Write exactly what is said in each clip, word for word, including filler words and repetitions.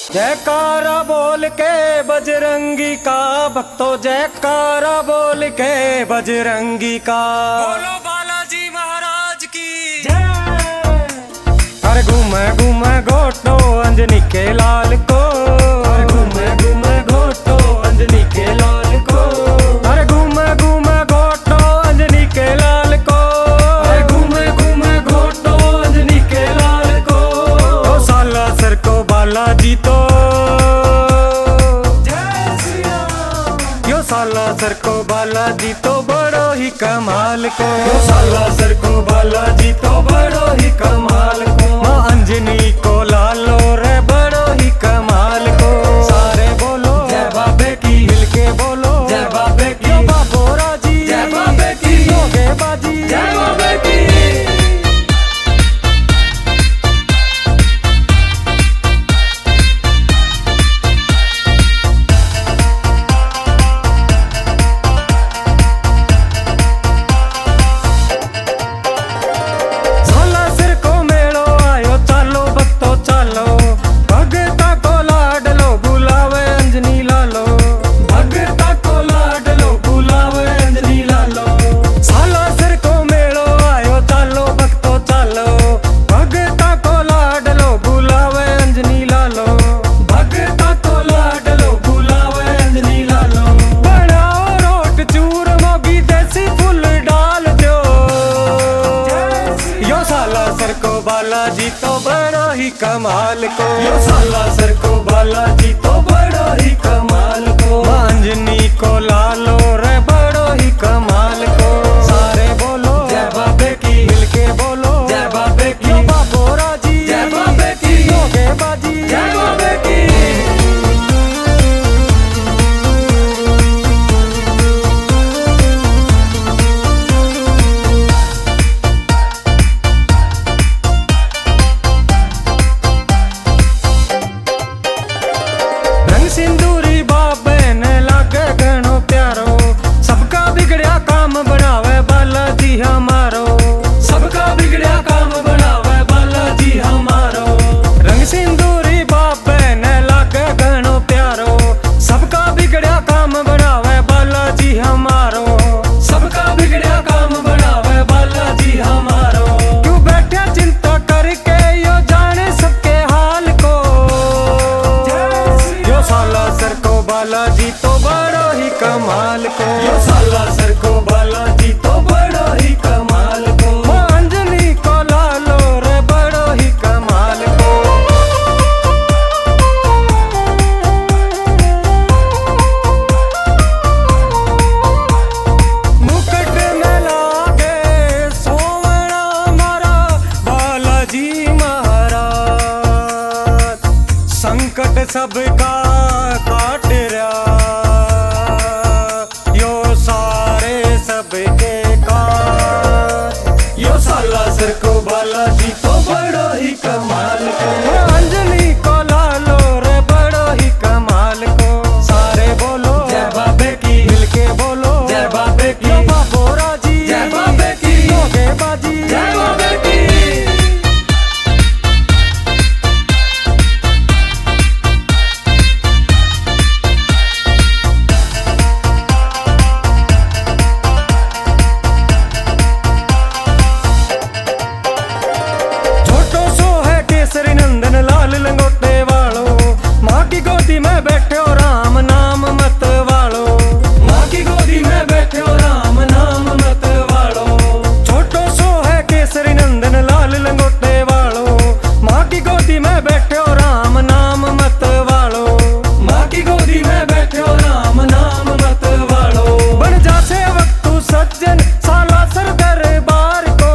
जयकारा बोल के बजरंगी का, भक्तों जयकारा बोल के बजरंगी का। बोलो बालाजी महाराज की जय। अरे घूमे घूमे घोटो अंजनी के लाल को, अरे घूमे घूमे घोटो अंजनी के लाल को, अरे घूमे घूमे घोटो अंजनी के लाल को, अरे घूमे घूमे घोटो अंजनी के लाल को। ओ साला सर को बालाजी तो, जय श्री राम। यो साला सर को बालाजी तो बड़ो ही कमाल को, यो साला सर को बालाजी तो बड़ो ही कमाल को। माँ अंजनी को लालो रे बड़ो ही कमाल को। सारे बोलो जय बाबे की, मिल के बोलो जय बाबे की, यो बाबोरा जी, जय बाबे की, योगे बाजी, जय बाबे की। बालाजी तो बड़ो ही कमाल को, यो साला सर को बालाजी तो बड़ो ही कमाल को। अंजनी को लालो रे बड़ो ही कमाल को। सारे बोलो जय बाबे की, मिल के बोलो जय बाबे की, यो बाबोरा जी, जय बाबे की, योगे बाजी, जय बाबे की। सिंदूरी बाबे ने लागे घणो प्यारो, सबका बिगड़िया काम बनावे बालाजी हमारो, सबका बिगड़िया काम बनावे बालाजी हमारो। रंग सिंदूरी बाबे ने लागे घणो प्यारो, सबका बिगड़िया काम बनावे बालाजी हमारो, सबका बिगड़िया काम बनावे बालाजी हमारो। क्यों बैठे चिंता करके यो जाने सबके हाल को। यो साला सर को बालाजी तो बड़ो ही कमाल को, यो साला सर को बालाजी तो बड़ो ही कमाल को। अंजनी को लालो रे बड़ो ही कमाल को। मुकुट में लागे सोवना मारा बालाजी महाराज, संकट सबका काट रहा यो सारे सबके काट। यो साला सर को बालाजी तो बड़ो ही कमाल को। अंजनी को लालो रे बड़ो ही कमाल को। सारे बोलो जय बाबे की, मिल के बोलो जय बाबे की, यो बाबोरा जी, जय बाबे की, योगे बाजी, जय बाबे की। लाल लंगोटे वालो, माँ की गोदी में बैठे हो राम नाम मत वालो, माँ की गोदी में बैठे हो राम नाम मत वालो। छोटो सो है केसरी नंदन लाल लंगोटे वालो, माँ की गोदी में बैठे हो राम नाम मत वालो, माँ की गोदी में बैठे हो राम नाम मत वालो। बन जा सेवक तू सज्जन साला सर दरबार को।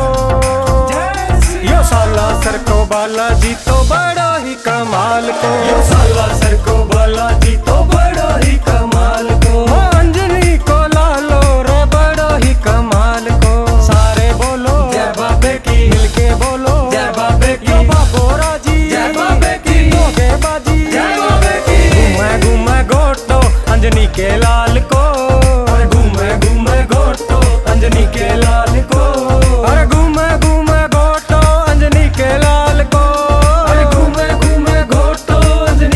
यो साला सर को बालाजी तो बड़ो ही कमाल को, यो साला सर को बालाजी तो बड़ो ही कमाल को। अंजनी को लालो रे बड़ो ही कमाल को। सारे बोलो जय बाबे की, मिल के बोलो जय बाबे की, यो बाबोरा जी, जय बाबे की, योगे बाजी, जय बाबे की। घूमे घूमे घोटो अंजनी के लाल को, अरे घूमे घूमे घोटो अंजनी के लाल को, अरे घूमे घूमे घोटो अंजनी के लाल को, अरे घूमे घूमे घोटो अंजनी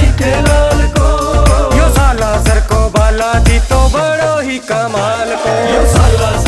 बालाजी तो बड़ो ही कमाल को। यो साला